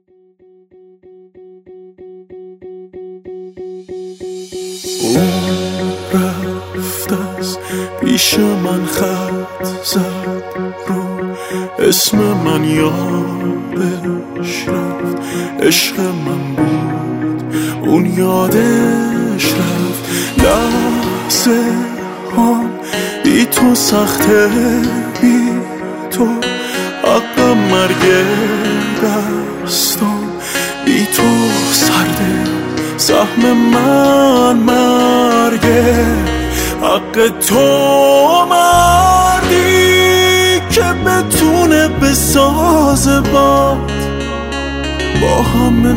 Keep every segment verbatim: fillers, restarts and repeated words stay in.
اون رفت از پیش من خط زد رو اسم من یادش رفت، عشق من بود اون یادش رفت. لحظه هم بی تو سخته، بی تو حق مرگ دستم، بی تو سرده سهم من مرگه. حق تو مردی که بتونه بسازه باد با همه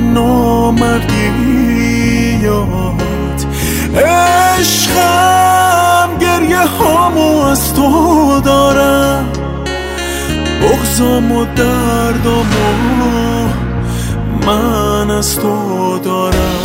نامردیات. عشقم گریه هامو از تو دارم، بغضم و دردمو من از تو دارم.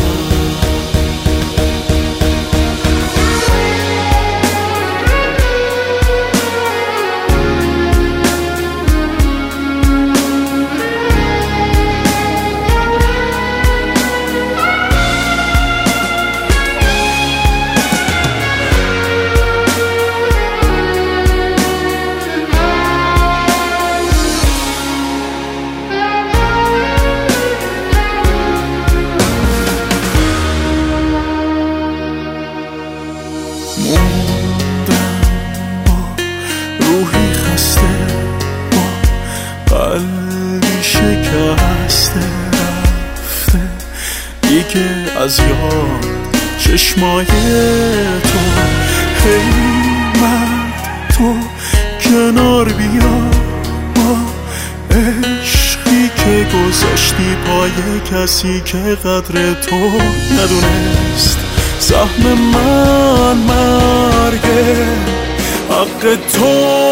موندم با روحی خسته، با قلبی شکسته، رفته دیگه از یاد چشمای تو. هی مرد تو کنار بیا، با عشقی که گذاشتی پای کسی که قدر تو ندونست. سهم من مرگه. حق تو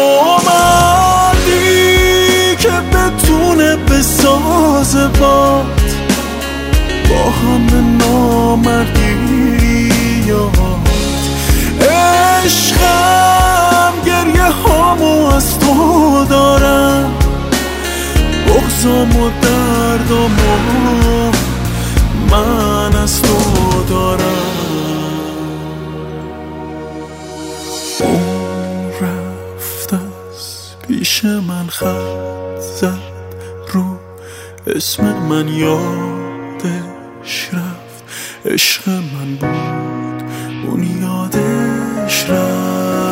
مردی که بتونه بسازه باد با همه نامردیات. عشقم گریه هامو از تو دارم، بغضم و دردمو من از تو دارم. اون رفت از پیش من خط زد رو اسم من یادش رفت، عشق من بود اون یادش رفت.